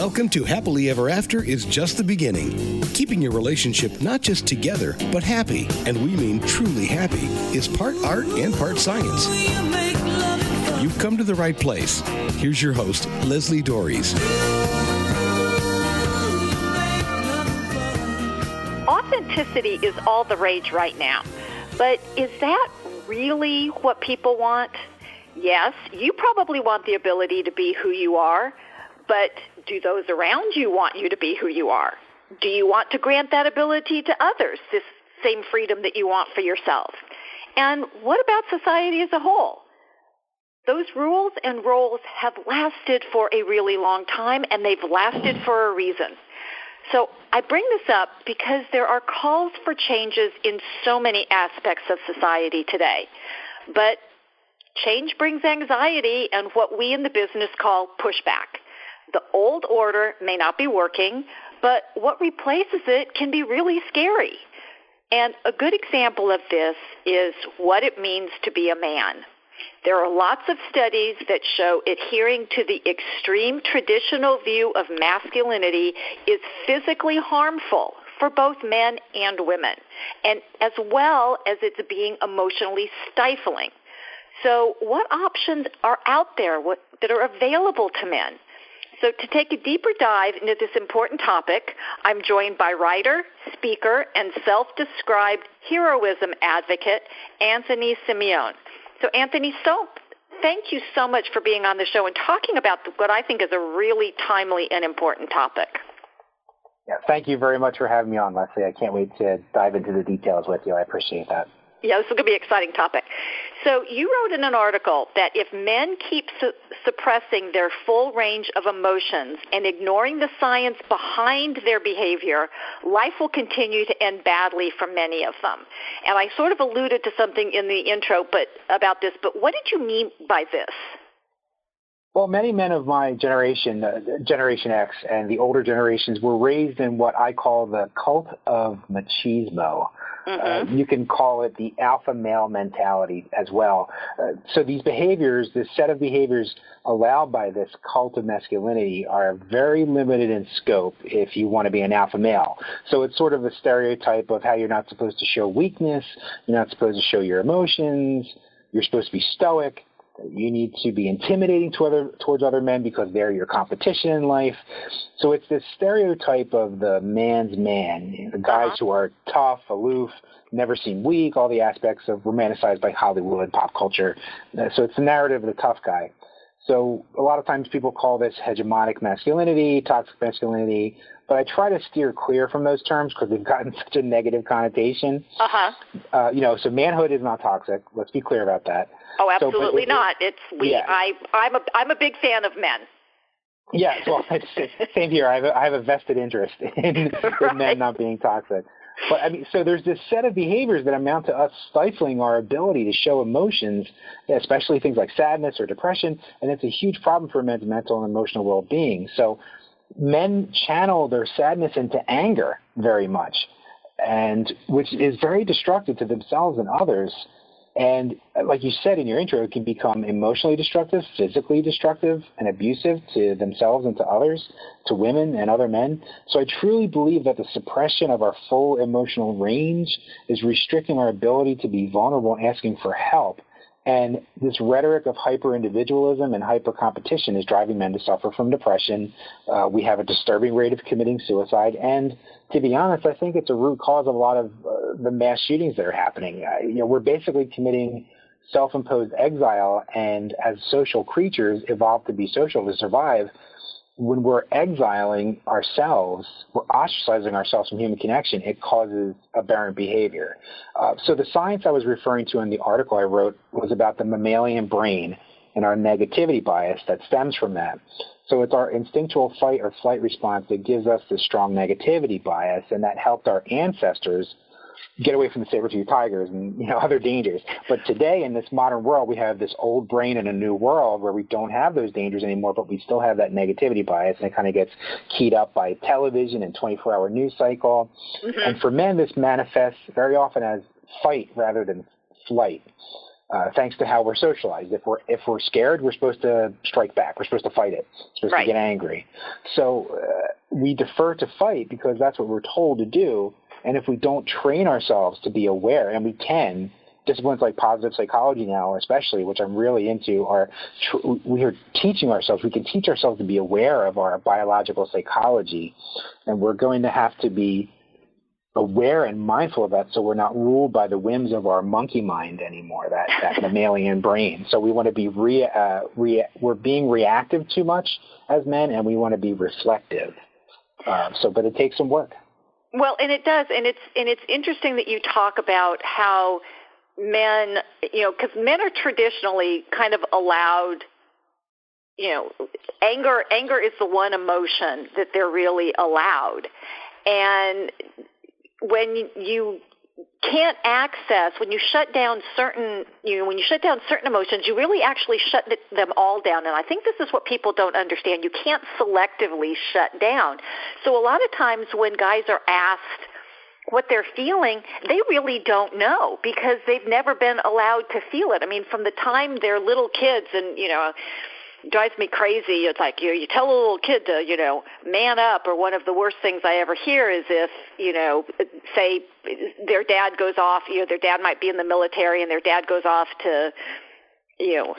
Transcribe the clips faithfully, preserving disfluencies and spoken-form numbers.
Welcome to Happily Ever After is just the beginning. Keeping your relationship not just together, but happy, and we mean truly happy, is part art and part science. You've come to the right place. Here's your host, Leslie Dories. Authenticity is all the rage right now. But is that really what people want? Yes, you probably want the ability to be who you are, but do those around you want you to be who you are? Do you want to grant that ability to others, this same freedom that you want for yourself? And what about society as a whole? Those rules and roles have lasted for a really long time, and they've lasted for a reason. So I bring this up because there are calls for changes in so many aspects of society today. But change brings anxiety and what we in the business call pushback. The old order may not be working, but what replaces it can be really scary. And a good example of this is what it means to be a man. There are lots of studies that show adhering to the extreme traditional view of masculinity is physically harmful for both men and women, and as well as it's being emotionally stifling. So what options are out there what, that are available to men? So to take a deeper dive into this important topic, I'm joined by writer, speaker, and self-described heroism advocate, Anthony Simeone. So Anthony, so thank you so much for being on the show and talking about what I think is a really timely and important topic. Yeah, thank you very much for having me on, Leslie. I can't wait to dive into the details with you. I appreciate that. Yeah, this is going to be an exciting topic. So you wrote in an article that if men keep su- suppressing their full range of emotions and ignoring the science behind their behavior, life will continue to end badly for many of them. And I sort of alluded to something in the intro but about this, but what did you mean by this? Well, many men of my generation, uh, Generation X, and the older generations were raised in what I call the cult of machismo. Mm-hmm. Uh, you can call it the alpha male mentality as well. Uh, so these behaviors, this set of behaviors allowed by this cult of masculinity are very limited in scope if you want to be an alpha male. So it's sort of a stereotype of how you're not supposed to show weakness, you're not supposed to show your emotions, you're supposed to be stoic. You need to be intimidating to other, towards other men because they're your competition in life. So it's this stereotype of the man's man, you know, the guys uh-huh. who are tough, aloof, never seem weak, all the aspects of romanticized by Hollywood, pop culture. So it's the narrative of the tough guy. So a lot of times people call this hegemonic masculinity, toxic masculinity, but I try to steer clear from those terms because they've gotten such a negative connotation. Uh-huh. Uh, you know, so manhood is not toxic. Let's be clear about that. Oh, absolutely so, not. It's we. Yeah. I. I'm a. I'm a big fan of men. Yeah. Well, it's, same here. I have. A, I have a vested interest in, right. in men not being toxic. But I mean, so there's this set of behaviors that amount to us stifling our ability to show emotions, especially things like sadness or depression, and it's a huge problem for men's mental and emotional well-being. So men channel their sadness into anger very much, and which is very destructive to themselves and others. And like you said in your intro, it can become emotionally destructive, physically destructive, and abusive to themselves and to others, to women and other men. So I truly believe that the suppression of our full emotional range is restricting our ability to be vulnerable and asking for help. And this rhetoric of hyper-individualism and hyper-competition is driving men to suffer from depression. Uh, we have a disturbing rate of committing suicide. And to be honest, I think it's a root cause of a lot of uh, the mass shootings that are happening. Uh, you know, we're basically committing self-imposed exile, and as social creatures evolved to be social to survive. When we're exiling ourselves, we're ostracizing ourselves from human connection, it causes aberrant behavior. Uh, so the science I was referring to in the article I wrote was about the mammalian brain and our negativity bias that stems from that. So it's our instinctual fight or flight response that gives us this strong negativity bias, and that helped our ancestors get away from the saber-toothed tigers and, you know, other dangers. But today in this modern world, we have this old brain in a new world where we don't have those dangers anymore, but we still have that negativity bias, and it kind of gets keyed up by television and twenty-four hour news cycle. Mm-hmm. And for men, this manifests very often as fight rather than flight. uh, thanks to how we're socialized. If we're if we're scared, we're supposed to strike back. We're supposed to fight it. We're supposed right. to get angry. So uh, we defer to fight because that's what we're told to do. And if we don't train ourselves to be aware, and we can, disciplines like positive psychology now, especially, which I'm really into, are tr- we are teaching ourselves. We can teach ourselves to be aware of our biological psychology, and we're going to have to be aware and mindful of that, so we're not ruled by the whims of our monkey mind anymore, that, that mammalian brain. So we want to be re, uh, re, we're being reactive too much as men, and we want to be reflective. Uh, so, but it takes some work. Well, and it does, and it's and it's interesting that you talk about how men, you know, because men are traditionally kind of allowed, you know, anger. Anger is the one emotion that they're really allowed, and when you can't access, when you shut down certain, you know, when you shut down certain emotions, you really actually shut them all down. And I think this is what people don't understand. You can't selectively shut down. So a lot of times when guys are asked what they're feeling, they really don't know because they've never been allowed to feel it. I mean, from the time they're little kids, and, you know, it drives me crazy. It's like, you know, you tell a little kid to, you know, man up, or one of the worst things I ever hear is if, you know, say their dad goes off, you know, their dad might be in the military and their dad goes off to, you know,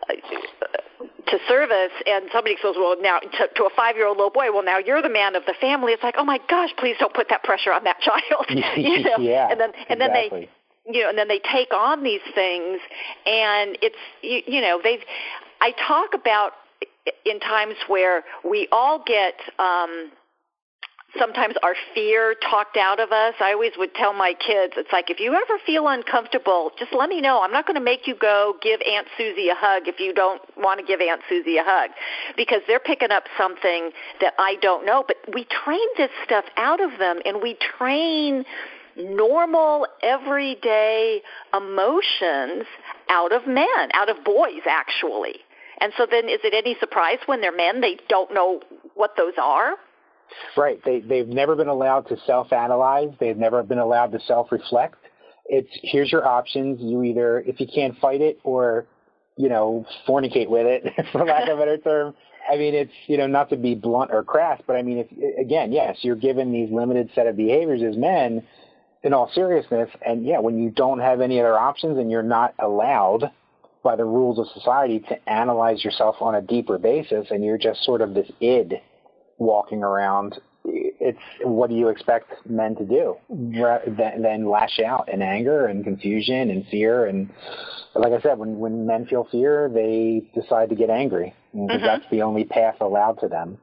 to service, and somebody says, well, now, to, to a five-year-old little boy, well, now you're the man of the family. It's like, oh my gosh, please don't put that pressure on that child. you know? Yeah, and then and exactly. then they, you know, and then they take on these things, and it's, you, you know, they've. I talk about in times where we all get um, sometimes our fear talked out of us. I always would tell my kids, it's like, if you ever feel uncomfortable, just let me know. I'm not going to make you go give Aunt Susie a hug if you don't want to give Aunt Susie a hug, because they're picking up something that I don't know. But we train this stuff out of them, and we train normal, everyday emotions out of men, out of boys, actually. And so then is it any surprise when they're men, they don't know what those are? Right. They, they've never been allowed to self-analyze. They've never been allowed to self-reflect. It's, here's your options. You either, if you can't fight it, or, you know, fornicate with it, for lack of a better term. I mean, it's, you know, not to be blunt or crass, but I mean, if, again, yes, you're given these limited set of behaviors as men, in all seriousness, and yeah, when you don't have any other options and you're not allowed by the rules of society to analyze yourself on a deeper basis, and you're just sort of this id walking around, it's, what do you expect men to do? Then, then lash out in anger and confusion and fear. And like I said, when, when men feel fear, they decide to get angry, because mm-hmm. that's the only path allowed to them.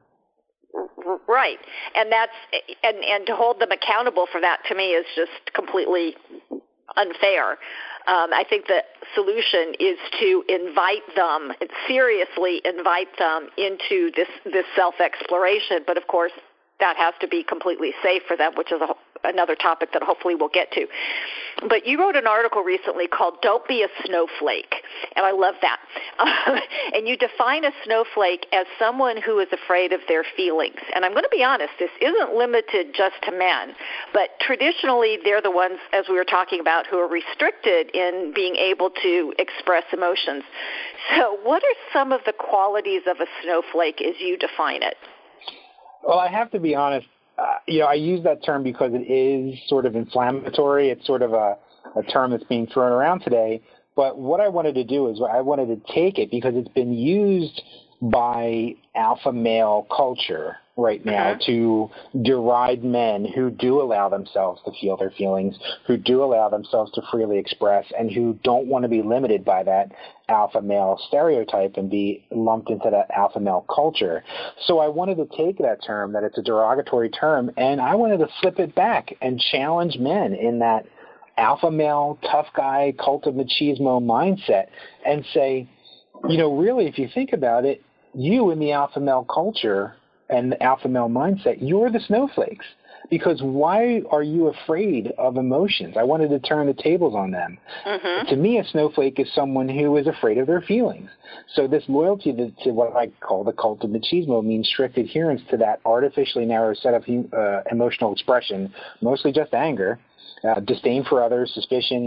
Right, and that's and, and to hold them accountable for that, to me, is just completely unfair. Um, I think the solution is to invite them, seriously invite them into this this self-exploration. But of course, that has to be completely safe for them, which is a, another topic that hopefully we'll get to. But you wrote an article recently called "Don't Be a Snowflake," and I love that. Uh, and you define a snowflake as someone who is afraid of their feelings. And I'm going to be honest, this isn't limited just to men, but traditionally they're the ones, as we were talking about, who are restricted in being able to express emotions. So what are some of the qualities of a snowflake as you define it? Well, I have to be honest. Uh, you know, I use that term because it is sort of inflammatory. It's sort of a, a term that's being thrown around today. But what I wanted to do is I wanted to take it, because it's been used by alpha male culture right now uh-huh. to deride men who do allow themselves to feel their feelings, who do allow themselves to freely express, and who don't want to be limited by that alpha male stereotype and be lumped into that alpha male culture. So I wanted to take that term, that it's a derogatory term, and I wanted to flip it back and challenge men in that alpha male, tough guy, cult of machismo mindset, and say, you know, really, if you think about it, you in the alpha male culture and the alpha male mindset, you're the snowflakes. Because why are you afraid of emotions? I wanted to turn the tables on them. Mm-hmm. To me, a snowflake is someone who is afraid of their feelings. So this loyalty to, to what I call the cult of machismo means strict adherence to that artificially narrow set of uh, emotional expression, mostly just anger, uh, disdain for others, suspicion,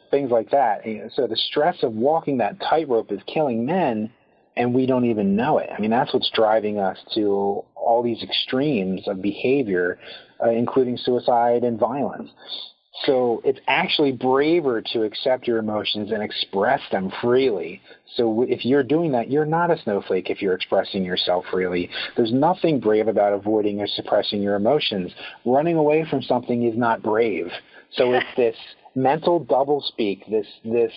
things like that. You know, so the stress of walking that tightrope is killing men, and we don't even know it. I mean, that's what's driving us to all these extremes of behavior, uh, including suicide and violence. So it's actually braver to accept your emotions and express them freely. So if you're doing that, you're not a snowflake if you're expressing yourself freely. There's nothing brave about avoiding or suppressing your emotions. Running away from something is not brave. So it's this mental doublespeak, this this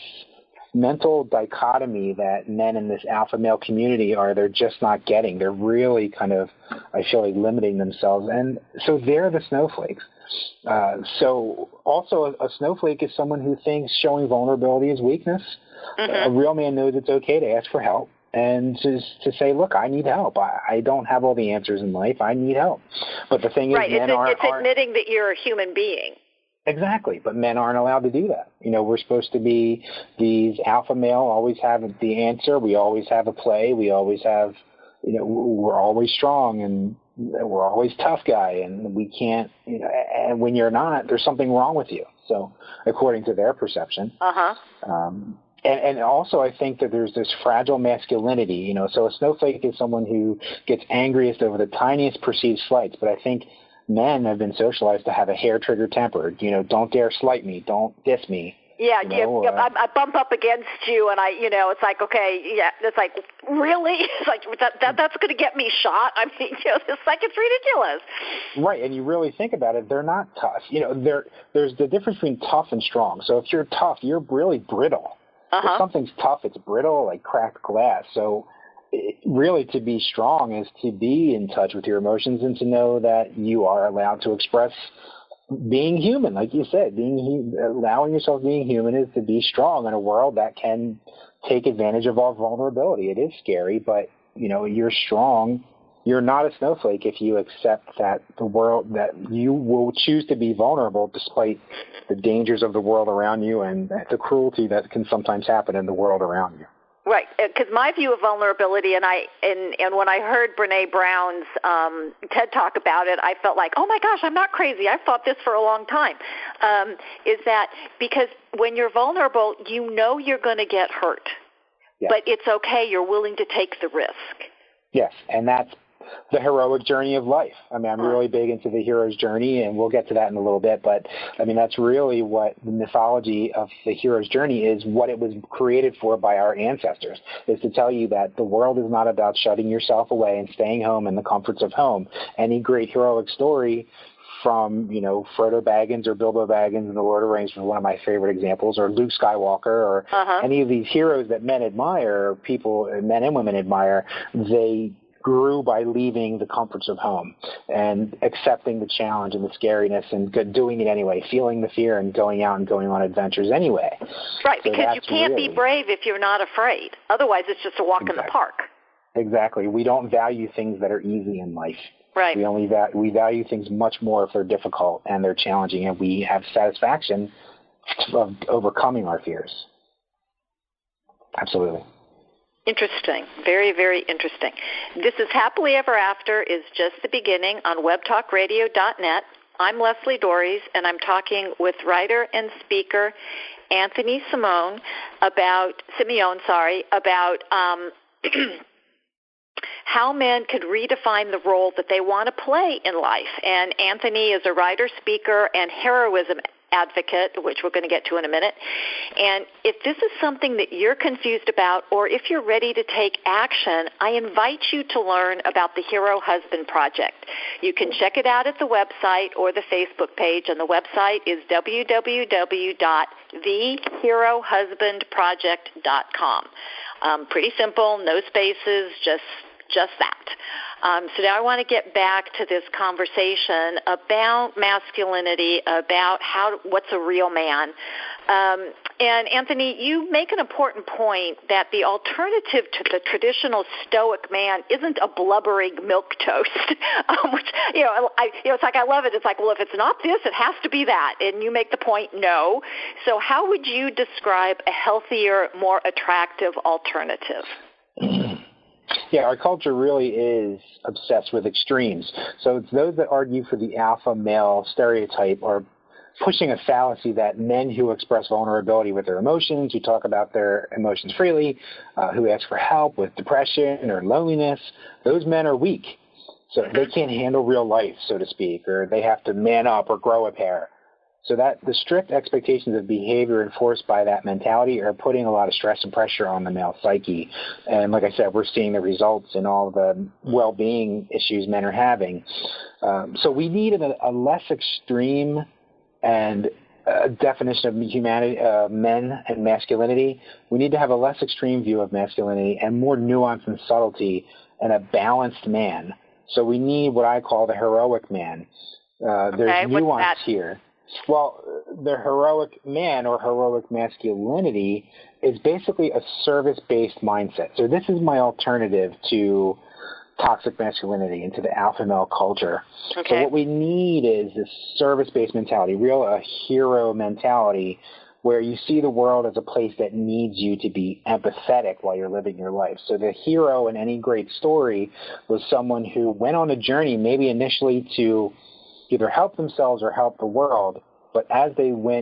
mental dichotomy that men in this alpha male community are they're just not getting. They're really kind of, I feel like, limiting themselves. And so they're the snowflakes. Uh, so also a, a snowflake is someone who thinks showing vulnerability is weakness. Mm-hmm. A real man knows it's okay to ask for help and to, to say, look, I need help. I, I don't have all the answers in life. I need help. But the thing is, right. men it's, aren't, it's admitting that you're a human being. Exactly, but men aren't allowed to do that. You know, we're supposed to be these alpha male, always have the answer. We always have a play. We always have, you know, we're always strong and we're always tough guy. And we can't, you know, and when you're not, there's something wrong with you. So according to their perception. Uh-huh. Um, and, and also I think that there's this fragile masculinity, you know, so a snowflake is someone who gets angriest over the tiniest perceived slights, but I think men have been socialized to have a hair-trigger temper. You know, don't dare slight me. Don't diss me. Yeah, you know, yeah, uh, I, I bump up against you, and I, you know, it's like, okay, yeah, it's like, really? It's like, that, that that's going to get me shot? I mean, you know, it's like, it's ridiculous. Right, and you really think about it, they're not tough. You know, they're, there's the difference between tough and strong. So if you're tough, you're really brittle. Uh-huh. If something's tough, it's brittle, like cracked glass. So it, really to be strong is to be in touch with your emotions and to know that you are allowed to express being human, like you said. Being allowing yourself being human is to be strong in a world that can take advantage of our vulnerability. It is scary, but you know, you're strong. You're not a snowflake if you accept that the world, that you will choose to be vulnerable despite the dangers of the world around you and the cruelty that can sometimes happen in the world around you. Right, because my view of vulnerability, and I and, and when I heard Brene Brown's um, TED Talk about it, I felt like, oh my gosh, I'm not crazy. I've thought this for a long time. Um, is that because when you're vulnerable, you know you're going to get hurt, yes. But it's okay. You're willing to take the risk. Yes, and that's the heroic journey of life. I mean, I'm really big into the hero's journey, and we'll get to that in a little bit. But, I mean, that's really what the mythology of the hero's journey is, what it was created for by our ancestors, is to tell you that the world is not about shutting yourself away and staying home in the comforts of home. Any great heroic story from, you know, Frodo Baggins or Bilbo Baggins in The Lord of the Rings was one of my favorite examples, or Luke Skywalker, or uh-huh. any of these heroes that men admire, people, men and women admire, they grew by leaving the comforts of home and accepting the challenge and the scariness and doing it anyway, feeling the fear and going out and going on adventures anyway. Right, so because you can't really be brave if you're not afraid. Otherwise, it's just a walk exactly. in the park. Exactly. We don't value things that are easy in life. Right. We only va- we value things much more if they're difficult and they're challenging, and we have satisfaction of overcoming our fears. Absolutely. Interesting. Very, very interesting. This is Happily Ever After is just the beginning on web talk radio dot net. I'm Leslie Dories, and I'm talking with writer and speaker Anthony Simone about, Simeone, sorry, about um, how men could redefine the role that they want to play in life. And Anthony is a writer, speaker, and heroism advocate, which we're going to get to in a minute. And if this is something that you're confused about, or if you're ready to take action, I invite you to learn about the Hero Husband Project. You can check it out at the website or the Facebook page, and the website is w w w dot the hero husband project dot com. Um, pretty simple, no spaces, just just that. Um, so now I want to get back to this conversation about masculinity, about how what's a real man. Um, and Anthony, you make an important point that the alternative to the traditional stoic man isn't a blubbering milquetoast. um, which you know, I, you know, it's like I love it. It's like, well, if it's not this, it has to be that. And you make the point, no. So how would you describe a healthier, more attractive alternative? Yeah, our culture really is obsessed with extremes. So it's those that argue for the alpha male stereotype are pushing a fallacy that men who express vulnerability with their emotions, who talk about their emotions freely, uh, who ask for help with depression or loneliness, those men are weak. So they can't handle real life, so to speak, or they have to man up or grow a pair. So that the strict expectations of behavior enforced by that mentality are putting a lot of stress and pressure on the male psyche. And like I said, we're seeing the results in all the well-being issues men are having. Um, so we need a, a less extreme and a definition of humanity, uh, men and masculinity. We need to have a less extreme view of masculinity and more nuance and subtlety and a balanced man. So we need what I call the heroic man. Uh, there's okay, nuance here. Well, the heroic man or heroic masculinity is basically a service-based mindset. So this is my alternative to toxic masculinity and to the alpha male culture. Okay. So what we need is this service-based mentality, real a hero mentality, where you see the world as a place that needs you to be empathetic while you're living your life. So the hero in any great story was someone who went on a journey, maybe initially to either help themselves or help the world, but as they went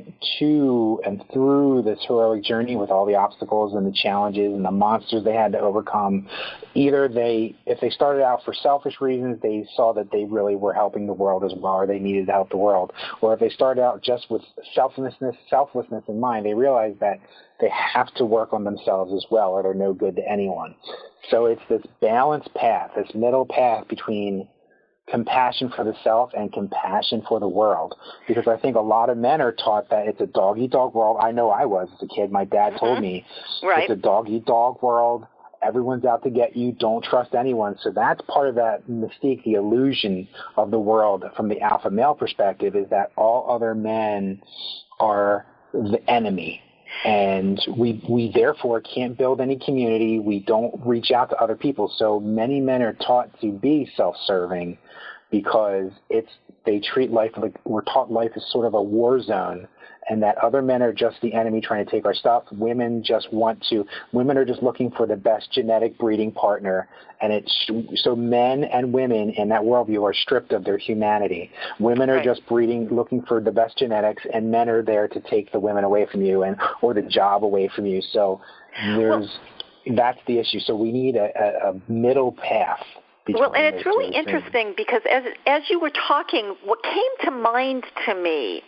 to and through this heroic journey with all the obstacles and the challenges and the monsters they had to overcome, either they, if they started out for selfish reasons, they saw that they really were helping the world as well, or they needed to help the world. Or if they started out just with selflessness, selflessness in mind, they realized that they have to work on themselves as well, or they're no good to anyone. So it's this balanced path, this middle path between compassion for the self and compassion for the world, because I think a lot of men are taught that it's a dog-eat-dog world. I know I was as a kid. My dad mm-hmm. told me right. It's a dog-eat-dog world. Everyone's out to get you. Don't trust anyone. So that's part of that mystique, the illusion of the world from the alpha male perspective, is that all other men are the enemy. And we we therefore can't build any community. We don't reach out to other people. So many men are taught to be self-serving because it's they treat life like we're taught life is sort of a war zone, and that other men are just the enemy trying to take our stuff. Women just want to. Women are just looking for the best genetic breeding partner, and it's so men and women in that worldview are stripped of their humanity. Women are right. just breeding, looking for the best genetics, and men are there to take the women away from you and or the job away from you. So there's well, that's the issue. So we need a, a, a middle path. Well, and it's really interesting because as as you were talking, what came to mind to me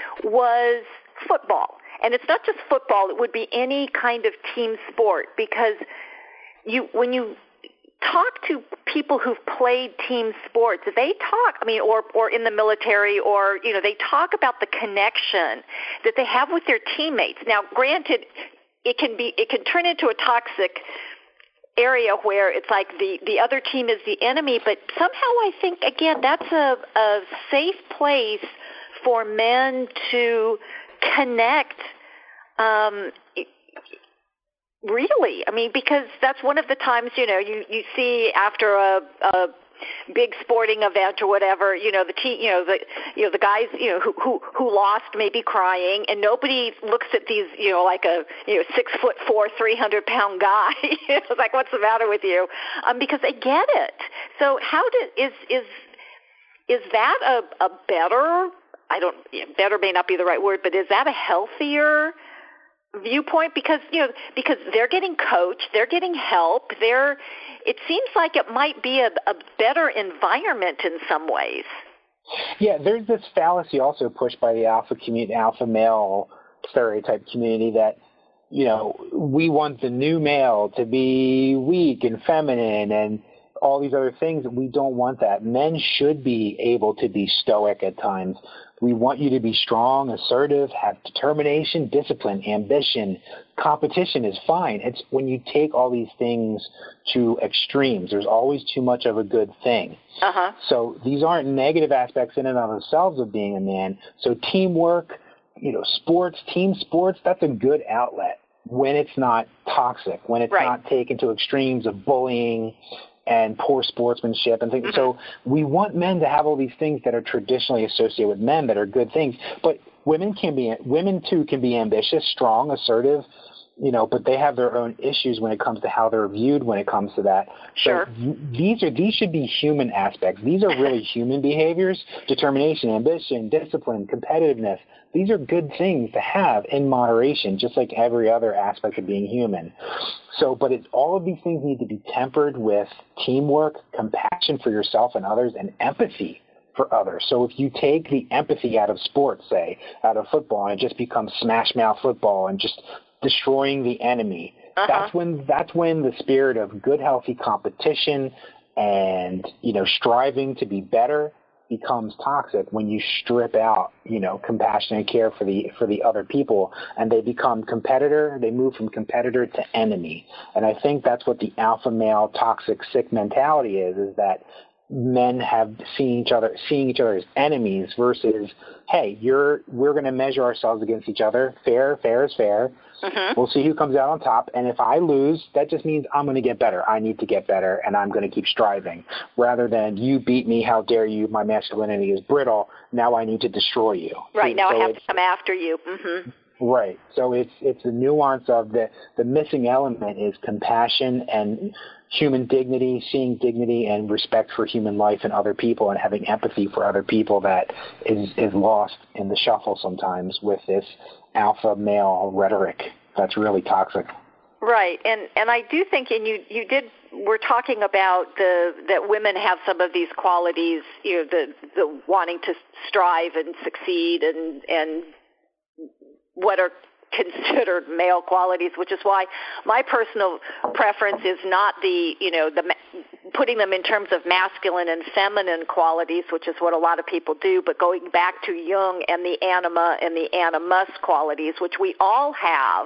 was football. And it's not just football, it would be any kind of team sport, because you when you talk to people who've played team sports, they talk, I mean, or or in the military, or, you know, they talk about the connection that they have with their teammates. Now, granted, it can be it can turn into a toxic area where it's like the, the other team is the enemy, but somehow I think, again, that's a, a safe place for men to connect, um, really. I mean, because that's one of the times, you know, you, you see after a, a big sporting event or whatever, you know, the team, you know, the, you know, the guys, you know, who, who, who lost may be crying, and nobody looks at these, you know, like a, you know, six foot four, three hundred pound guy. It's like, what's the matter with you? Um, because they get it. So how did, is, is, is that a, a better, I don't, better may not be the right word, but is that a healthier viewpoint? Because, you know, because they're getting coached, they're getting help, they're, it seems like it might be a, a better environment in some ways. Yeah, there's this fallacy also pushed by the alpha community, alpha male stereotype community that, you know, we want the new male to be weak and feminine and all these other things. We don't want that. Men should be able to be stoic at times. We want you to be strong, assertive, have determination, discipline, ambition. Competition is fine. It's when you take all these things to extremes. There's always too much of a good thing. Uh-huh. So these aren't negative aspects in and of themselves of being a man. So teamwork, you know, sports, team sports, that's a good outlet when it's not toxic, when it's right. not taken to extremes of bullying and poor sportsmanship and things. Mm-hmm. So we want men to have all these things that are traditionally associated with men that are good things. But women can be, women too can be ambitious, strong, assertive, you know, but they have their own issues when it comes to how they're viewed when it comes to that. Sure. So th- these are these should be human aspects. These are really human behaviors: determination, ambition, discipline, competitiveness. These are good things to have in moderation, just like every other aspect of being human. So, but it's, all of these things need to be tempered with teamwork, compassion for yourself and others, and empathy for others. So if you take the empathy out of sports, say, out of football, and it just becomes smash mouth football and just destroying the enemy, uh-huh. that's when that's when the spirit of good, healthy competition and, you know, striving to be better becomes toxic, when you strip out, you know, compassion and care for the for the other people, and they become competitor. They move from competitor to enemy. And I think that's what the alpha male toxic sick mentality is, is that men have seen each other, seeing each other as enemies versus, hey, you're we're going to measure ourselves against each other. Fair, fair is fair. Mm-hmm. We'll see who comes out on top. And if I lose, that just means I'm going to get better. I need to get better, and I'm going to keep striving. Rather than you beat me, how dare you? My masculinity is brittle. Now I need to destroy you. Right. Now so I have to come after you. Mm-hmm. Right. So it's it's the nuance of the the missing element is compassion and human dignity, seeing dignity and respect for human life and other people, and having empathy for other people that is is lost in the shuffle sometimes with this alpha male rhetoric that's really toxic. Right. And and I do think, and you you did we're talking about the that women have some of these qualities, you know, the the wanting to strive and succeed and and what are considered male qualities, which is why my personal preference is not the, you know, the putting them in terms of masculine and feminine qualities, which is what a lot of people do, but going back to Jung and the anima and the animus qualities, which we all have.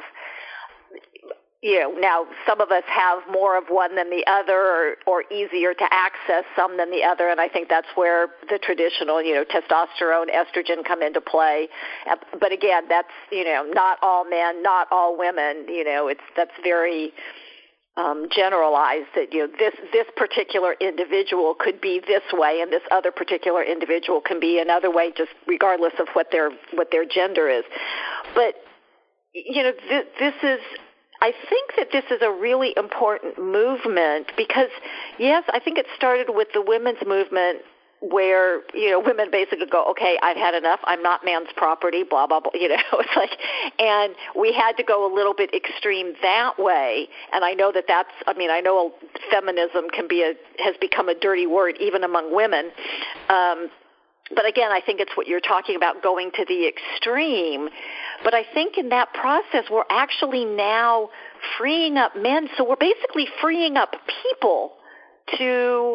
You know, now some of us have more of one than the other, or, or easier to access some than the other, and I think that's where the traditional, you know, testosterone, estrogen come into play. But again, that's, you know, not all men, not all women. You know, it's that's very um, generalized. That, you know, this this particular individual could be this way, and this other particular individual can be another way, just regardless of what their what their gender is. But you know, th- this is. I think that this is a really important movement because, yes, I think it started with the women's movement where, you know, women basically go, okay, I've had enough. I'm not man's property, blah, blah, blah. You know, it's like, and we had to go a little bit extreme that way. And I know that that's, I mean, I know feminism can be a, has become a dirty word even among women. Um, But again, I think it's what you're talking about, going to the extreme. But I think in that process, we're actually now freeing up men. So we're basically freeing up people to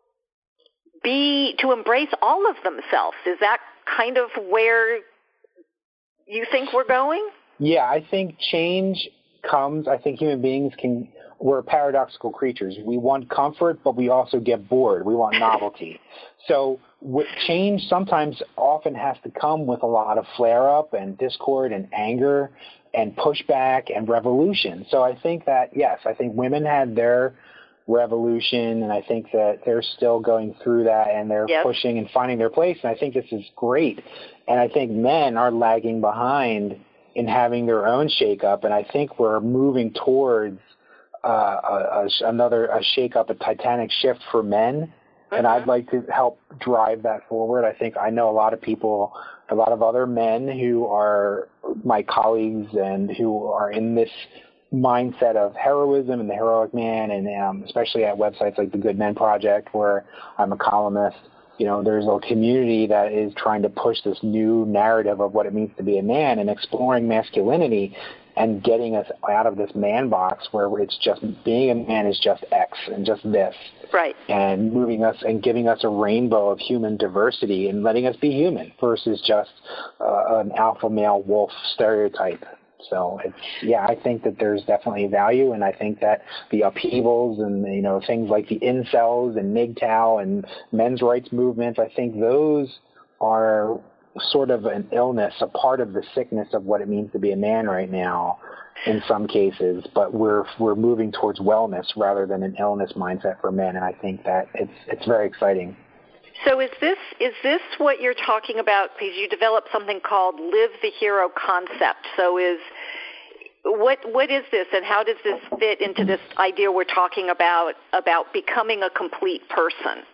be, to embrace all of themselves. Is that kind of where you think we're going? Yeah, I think change comes, I think human beings can, we're paradoxical creatures. We want comfort, but we also get bored. We want novelty. So change sometimes often has to come with a lot of flare-up and discord and anger and pushback and revolution. So I think that, yes, I think women had their revolution, and I think that they're still going through that, and they're yep. pushing and finding their place, and I think this is great. And I think men are lagging behind in having their own shake-up, and I think we're moving towards uh, a, a, another a shake-up, a titanic shift for men. And I'd like to help drive that forward. I think I know a lot of people, a lot of other men who are my colleagues and who are in this mindset of heroism and the heroic man, and um, especially at websites like the Good Men Project, where I'm a columnist. You know, there's a community that is trying to push this new narrative of what it means to be a man and exploring masculinity and getting us out of this man box where it's just being a man is just X and just this. Right. And moving us and giving us a rainbow of human diversity and letting us be human versus just uh, an alpha male wolf stereotype. So it's, yeah, I think that there's definitely value, and I think that the upheavals and, you know, things like the incels and M G T O W and men's rights movements, I think those are sort of an illness, a part of the sickness of what it means to be a man right now in some cases, but we're we're moving towards wellness rather than an illness mindset for men, and I think that it's it's very exciting. So is this is this what you're talking about? Because you developed something called Live the Hero concept. So is what what is this, and how does this fit into this idea we're talking about about becoming a complete person?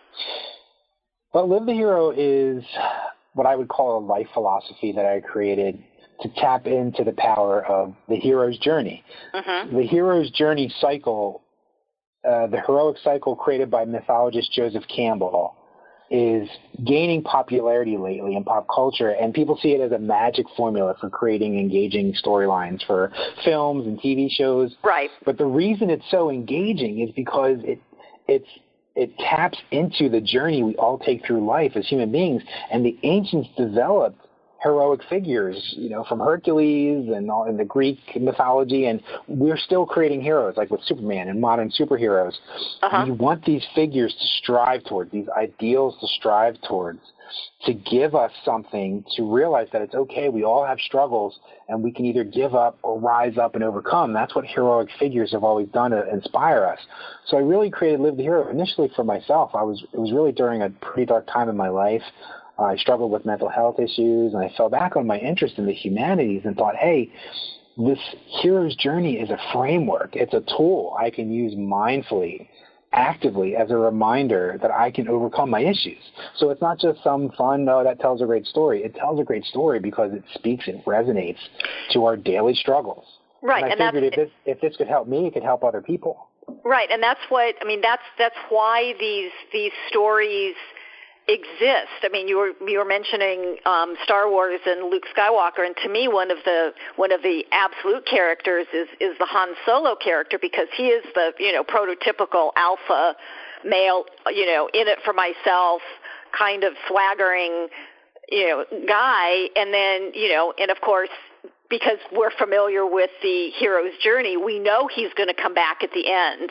Well, Live the Hero is what I would call a life philosophy that I created to tap into the power of the hero's journey. Mm-hmm. The hero's journey cycle, uh, the heroic cycle created by mythologist Joseph Campbell, is gaining popularity lately in pop culture, and people see it as a magic formula for creating engaging storylines for films and T V shows. Right. But the reason it's so engaging is because it it's it taps into the journey we all take through life as human beings, and the ancients developed heroic figures, you know, from Hercules and all in the Greek mythology, and we're still creating heroes, like with Superman and modern superheroes. Uh-huh. We want these figures to strive towards, these ideals to strive towards, to give us something to realize that it's okay, we all have struggles, and we can either give up or rise up and overcome. That's what heroic figures have always done to inspire us. So I really created Live the Hero initially for myself. I was It was really during a pretty dark time in my life. I struggled with mental health issues, and I fell back on my interest in the humanities and thought, hey, this hero's journey is a framework. It's a tool I can use mindfully, actively, as a reminder that I can overcome my issues. So it's not just some fun, oh, that tells a great story. It tells a great story because it speaks and resonates to our daily struggles. Right. And I and figured if this, if this could help me, it could help other people. Right, and that's what, I mean, that's that's why these these stories exist. I mean, you were you were mentioning um, Star Wars and Luke Skywalker, and to me, one of the one of the absolute characters is is the Han Solo character, because he is the you know prototypical alpha male, you know, in it for myself, kind of swaggering, you know, guy, and then you know, and of course, because we're familiar with the hero's journey, we know he's going to come back at the end,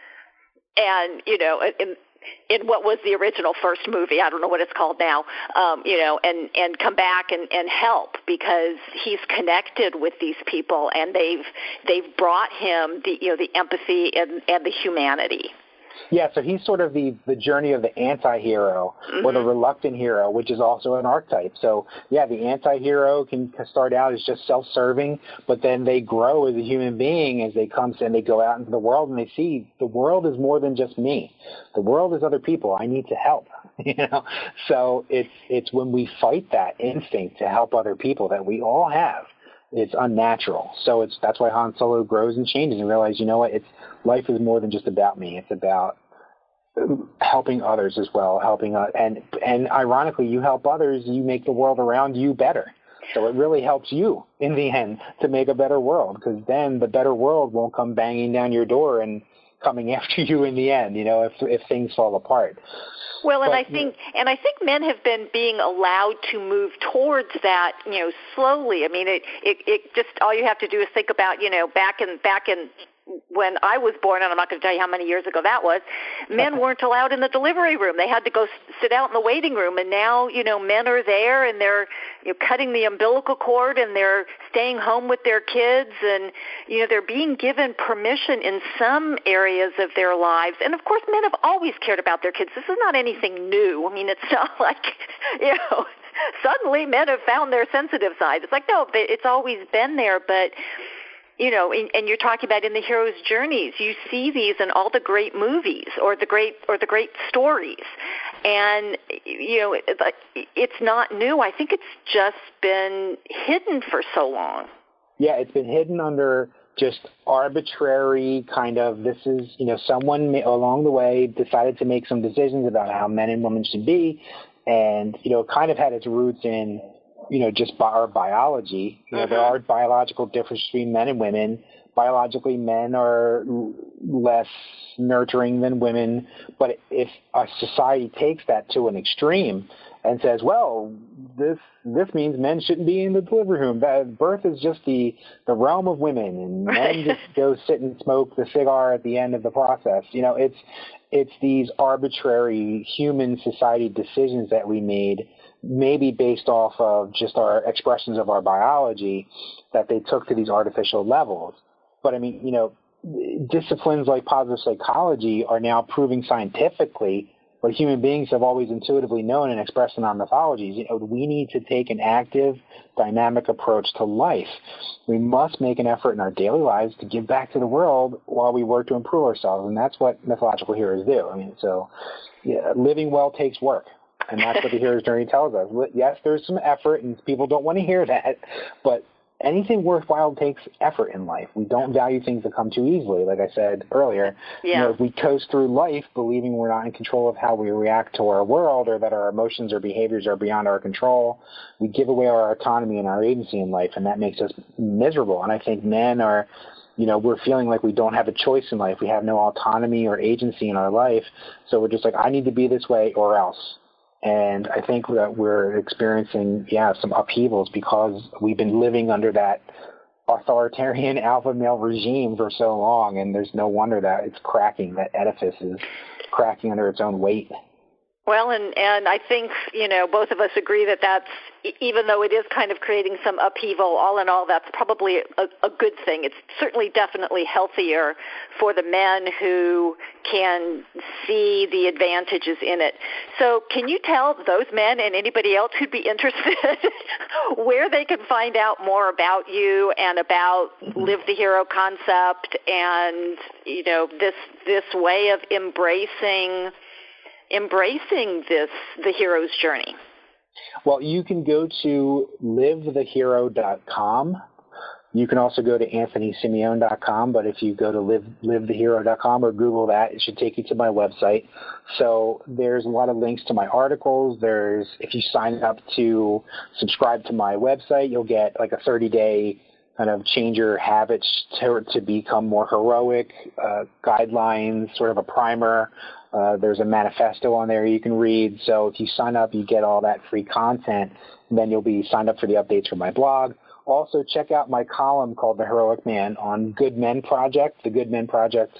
and you know, in, in what was the original first movie, I don't know what it's called now, um, you know, and, and come back and, and help, because he's connected with these people, and they've they've brought him the you know the empathy and, and the humanity. Yeah, so he's sort of the, the journey of the anti-hero, mm-hmm. or the reluctant hero, which is also an archetype. So, yeah, the anti-hero can start out as just self-serving, but then they grow as a human being as they come and they go out into the world, and they see the world is more than just me. The world is other people. I need to help. You know, so it's it's when we fight that instinct to help other people that we all have. It's unnatural. So it's that's why Han Solo grows and changes and realizes, you know what, it's life is more than just about me. It's about helping others as well, helping uh, and and ironically, you help others, you make the world around you better. So it really helps you in the end to make a better world, because then the better world won't come banging down your door and coming after you in the end, you know, if if things fall apart. Well, and but, I think and I think men have been being allowed to move towards that, you know, slowly. I mean, it, it it just all you have to do is think about, you know, back in back in when I was born, and I'm not going to tell you how many years ago that was, men weren't allowed in the delivery room. They had to go sit out in the waiting room, and now, you know, men are there, and they're you know, cutting the umbilical cord, and they're staying home with their kids, and, you know, they're being given permission in some areas of their lives. And, of course, men have always cared about their kids. This is not anything new. I mean, it's not like, you know, suddenly men have found their sensitive side. It's like, no, it's always been there, but... You know, and you're talking about in the hero's journeys, you see these in all the great movies or the great or the great stories, and you know, it's not new. I think it's just been hidden for so long. Yeah, it's been hidden under just arbitrary kind of, this is, you know, someone along the way decided to make some decisions about how men and women should be, and you know, kind of had its roots in, you know, just by our biology. You know, mm-hmm. There are biological differences between men and women. Biologically, men are less nurturing than women. But if a society takes that to an extreme and says, well, this this means men shouldn't be in the delivery room, that birth is just the, the realm of women, and men just go sit and smoke the cigar at the end of the process. You know, it's it's these arbitrary human society decisions that we made, maybe based off of just our expressions of our biology, that they took to these artificial levels. But I mean, you know, disciplines like positive psychology are now proving scientifically what human beings have always intuitively known and expressed in our mythologies. You know, we need to take an active, dynamic approach to life. We must make an effort in our daily lives to give back to the world while we work to improve ourselves, and that's what mythological heroes do. I mean, so yeah, living well takes work, and that's what the hero's journey tells us. Yes, there's some effort, and people don't want to hear that, but anything worthwhile takes effort in life. We don't value things that come too easily, like I said earlier. Yeah. You know, if we coast through life believing we're not in control of how we react to our world, or that our emotions or behaviors are beyond our control, we give away our autonomy and our agency in life, and that makes us miserable. And I think men are, you know, we're feeling like we don't have a choice in life. We have no autonomy or agency in our life. So we're just like, I need to be this way or else. And I think that we're experiencing, yeah, some upheavals because we've been living under that authoritarian alpha male regime for so long, and there's no wonder that it's cracking, that edifice is cracking under its own weight. Well, and, and I think, you know, both of us agree that that's, even though it is kind of creating some upheaval, all in all, that's probably a, a good thing. It's certainly definitely healthier for the men who can see the advantages in it. So can you tell those men and anybody else who'd be interested where they can find out more about you and about Live the Hero concept and, you know, this this way of embracing embracing this, the hero's journey? Well, you can go to live the hero dot com. You can also go to anthony simeone dot com, but if you go to live live the hero dot com or Google that, it should take you to my website. So there's a lot of links to my articles. There's, if you sign up to subscribe to my website, you'll get like a thirty-day kind of change your habits to, to become more heroic, uh, guidelines, sort of a primer. Uh, there's a manifesto on there you can read. So if you sign up, you get all that free content, and then you'll be signed up for the updates for my blog. Also, check out my column called The Heroic Man on Good Men Project. The Good Men Project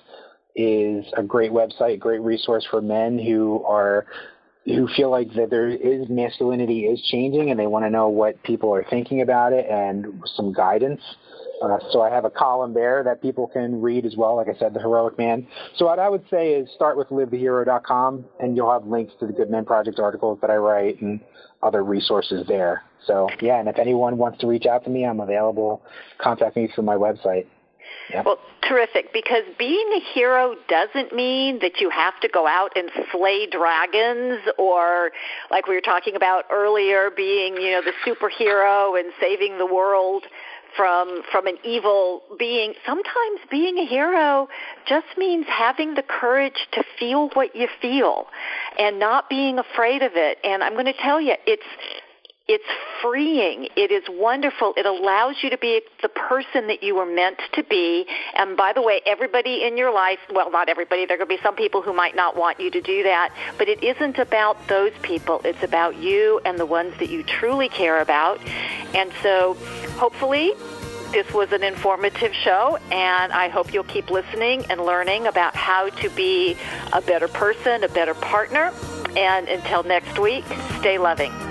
is a great website, great resource for men who are who feel like that there is masculinity is changing, and they want to know what people are thinking about it and some guidance. Uh, so I have a column there that people can read as well. Like I said, The Heroic Man. So what I would say is start with live the hero dot com, and you'll have links to the Good Men Project articles that I write and other resources there. So, yeah, and if anyone wants to reach out to me, I'm available. Contact me through my website. Yep. Well, terrific, because being a hero doesn't mean that you have to go out and slay dragons or, like we were talking about earlier, being, you know, the superhero and saving the world from from an evil being. Sometimes being a hero just means having the courage to feel what you feel and not being afraid of it. And I'm going to tell you, it's It's freeing. It is wonderful. It allows you to be the person that you were meant to be. And by the way, everybody in your life, well, not everybody, there are going to be some people who might not want you to do that, but it isn't about those people. It's about you and the ones that you truly care about. And so hopefully this was an informative show, and I hope you'll keep listening and learning about how to be a better person, a better partner. And until next week, stay loving.